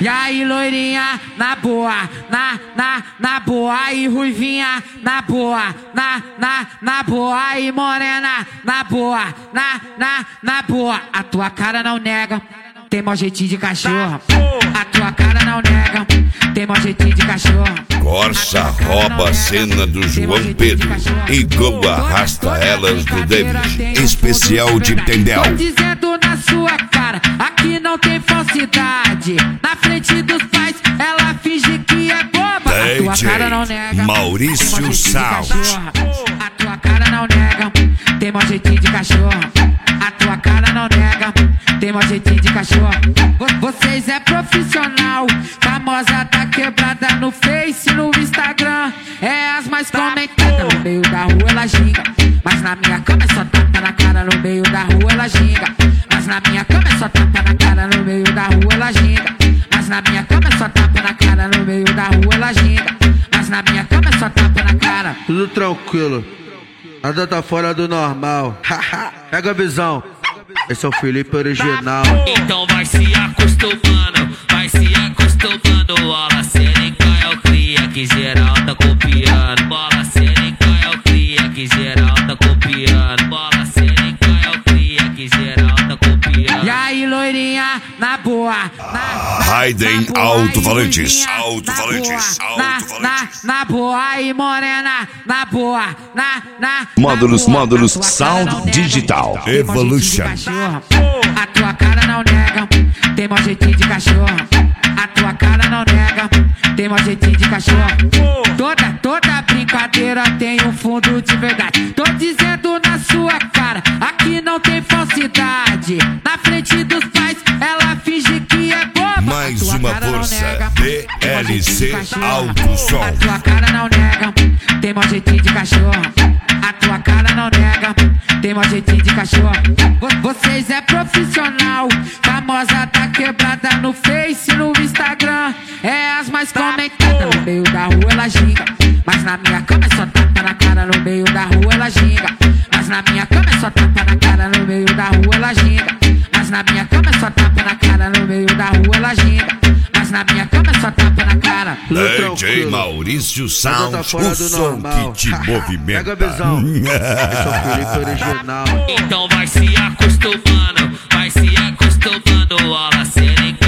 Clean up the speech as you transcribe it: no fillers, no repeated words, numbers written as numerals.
E aí, loirinha, na boa, na boa. E ruivinha, na boa, na boa. E morena, na boa, na boa. A tua cara não nega, tem mau jeitinho de cachorro. A tua cara não nega, tem mau jeitinho de cachorro. Corsa rouba a cena do João Pedro e Gogo arrasta elas do David. Especial de Tendel. Tô dizendo na sua cara, aqui não tem falsidade. Na frente dos pais, ela finge que é boba. A tua cara não nega, Maurício Sound. a tua cara não nega, tem mau jeitinho de cachorro. A tua cara não nega, tem mau jeitinho de cachorro. Vocês é profissional, famosa tá quebrada no Face, no Instagram. É as mais comentadas, no meio da rua ela ginga. Mas na minha cama é só tapa na cara, no meio da rua ela ginga. Mas na minha cama é só tapa na cara, no meio da rua ela ginga. Mas na minha cama é só tapa na cara, no meio da rua ela ginga. Mas na minha cama é só tapa na cara. Tudo tranquilo, nada tá fora do normal. Pega a visão, esse é o Felipe original. Então vai se acostumando, vai se acostumando. Bola serenca é o cria que geral tá copiando. Bola serenca é o cria que geral tá copiando. Bola serenca é o cria que geral tá copiando. E aí, loirinha, na boa, Raiden Alto-Falantes. na boa. E morena, na boa, Módulos Sound Digital Evolution. A tua cara não nega, tem mau jeitinho de cachorro. A tua cara não nega, tem mau jeitinho de cachorro. Toda brincadeira tem um fundo de verdade. Tô dizendo na sua cara, aqui não tem falsidade. Na frente dos pais, ela finge que é boba. Mais uma força, DLC Alto Som. A tua cara não nega, tem mau jeitinho de cachorro. A tua cara não nega, tem mau jeitinho de cachorro. Vocês é profissional, famosa tá quebrada no Face, no Instagram. É as mais comentadas, no meio da rua ela ginga. Mas na minha cama é só tapa na cara, no meio da rua ela ginga. Mas na minha cama é só tapa na cara, no meio da rua ela ginga. Mas na minha cama é só tapa na cara, no meio da rua ela ginga. Mas na minha cama é só tapa na cara. DJ Maurício Sound, o som que te movimenta. Pega a visão, esse é o Felipe original. Então vai se acostumando, vai se acostumando. Bola serenca